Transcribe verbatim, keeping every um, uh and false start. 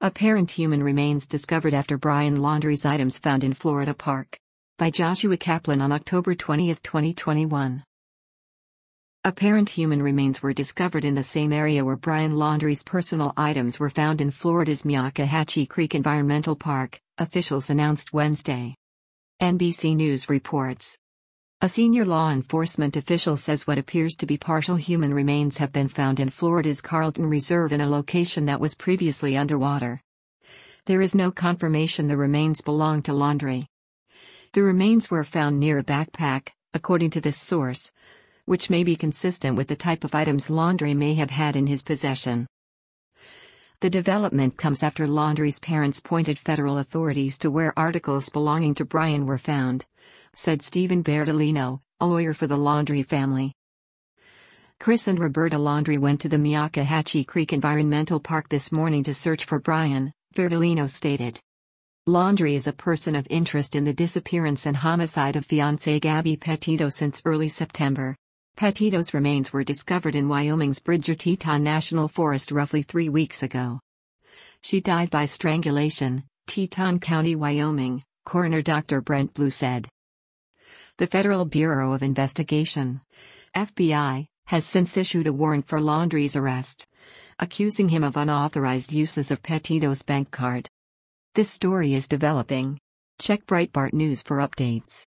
Apparent human remains discovered after Brian Laundrie's items found in Florida park. By Joshua Kaplan on October twentieth, twenty twenty-one. Apparent human remains were discovered in the same area where Brian Laundrie's personal items were found in Florida's Myakkahatchee Creek Environmental Park, officials announced Wednesday. N B C News reports. A senior law enforcement official says what appears to be partial human remains have been found in Florida's Carlton Reserve in a location that was previously underwater. There is no confirmation the remains belong to Laundrie. The remains were found near a backpack, according to this source, which may be consistent with the type of items Laundrie may have had in his possession. The development comes after Laundrie's parents pointed federal authorities to where articles belonging to Brian were found, said Stephen Bertolino, a lawyer for the Laundrie family. Chris and Roberta Laundrie went to the Myakkahatchee Creek Environmental Park this morning to search for Brian, Bertolino stated. Laundrie is a person of interest in the disappearance and homicide of fiancée Gabby Petito since early September. Petito's remains were discovered in Wyoming's Bridger-Teton National Forest roughly three weeks ago. She died by strangulation, Teton County, Wyoming, coroner Doctor Brent Blue said. The Federal Bureau of Investigation, F B I, has since issued a warrant for Laundrie's arrest, accusing him of unauthorized uses of Petito's bank card. This story is developing. Check Breitbart News for updates.